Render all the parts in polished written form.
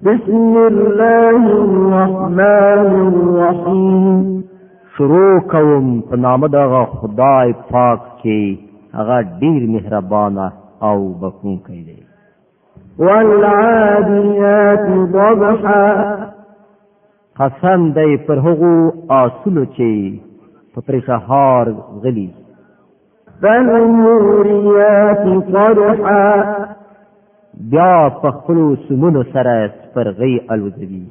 بسم الله الرحمن الرحیم شروع کوم په نام د خدای پاک چې هغه ډیر مهربان او بخښونکی دی. والعادیات ضبحا قسم دی پر هغو اصلو چې په پرسهار غلی. فالموریات قدحا بیا په خپلو سمونو سره سپرغۍ الوزوي.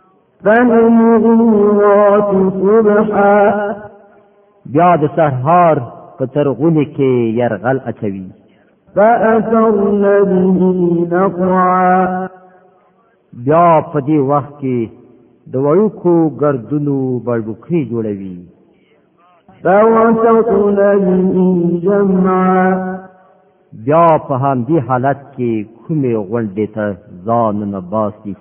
فالمغیرات صبحا بیا د سهار په ترغونې کې یرغل اچوي. فأثرن به نقعا بیا په دې وخت کې د وړوکو ګردونو بړبوکې جوړوي. فوسطن به جمعا بیا په همدې حالت کې کومې غونډې ته ځانونه باسي.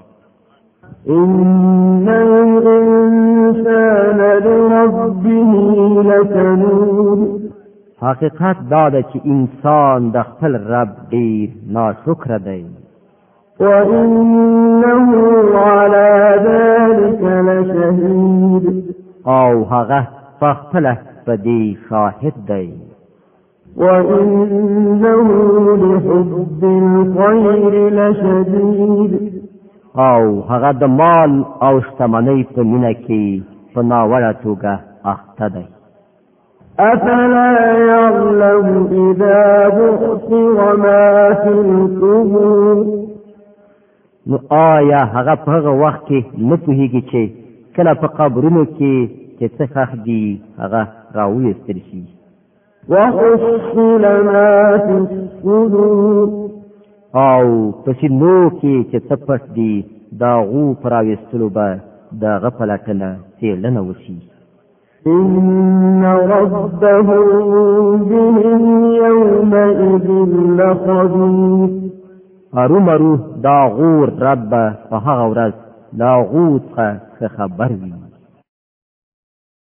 إن الإنسان لربه لكنود حقیقت دا ده چې انسان د خپل رب ډیر ناشکره دی. وإنه على ذلك لشهيد او هغه په خپله په دې شاهد دی. وإنه لحب الخير لشديد او هغه د مال او شتمنۍ په مینه کې په ناوړه توګه اخته دی. أفلا يعلم إذا بؤثر ما في القبور نو آیا هغه په هغه وخت کې نه پوهېږي چې کله په قبرونو کې چې څه ښخ دي هغه راویستل شي. وحصل ما في الصدور او په سینو کې چې څه پټ دي د هغو په راویستلو به د هغه په لټنه څېړنه وشي. إن ربهم بهم يومئذ لخبير ارومرو دا غور رب په هغه ورځ دا غو څخه خبر وي.